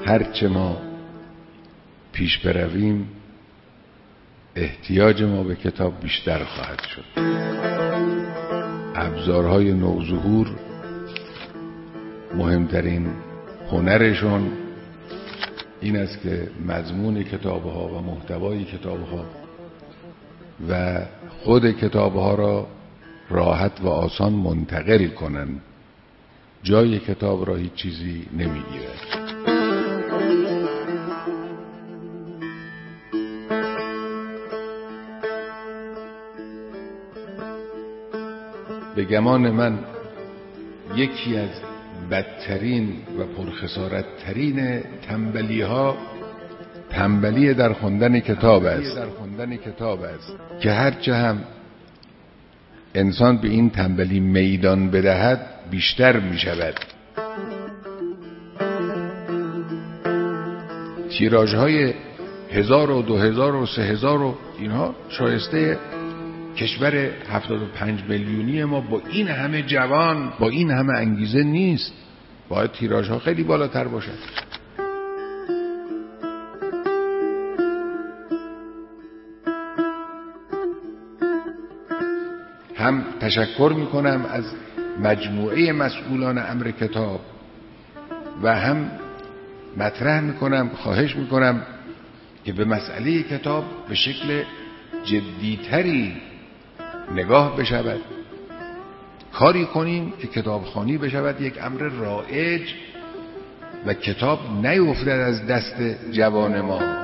هرچه ما پیش برویم احتیاج ما به کتاب بیشتر خواهد شد. ابزارهای نوظهور مهمترین هنرشون این است که مضمون کتابها و محتوای کتابها و خود کتابها را راحت و آسان منتقل کنند. جای کتاب را هیچ چیزی نمیگیرد. به گمان من یکی از بدترین و پرخسارت ترین تنبلی ها تنبلی در خوندن کتاب است که هرچه هم انسان به این تنبلی میدان بدهد بیشتر می شود. تیراژهای 1000 و 2000 و 3000 و اینها شایسته کشور 75 میلیونی ما با این همه جوان، با این همه انگیزه نیست. باید تیراژها خیلی بالاتر باشد. هم تشکر میکنم از مجموعه مسئولان امر کتاب و هم مطرح میکنم، خواهش میکنم که به مسئله کتاب به شکل جدیتری نگاه بشود. کاری کنیم که کتابخوانی بشود یک امر رایج و کتاب نیفتد از دست جوان ما.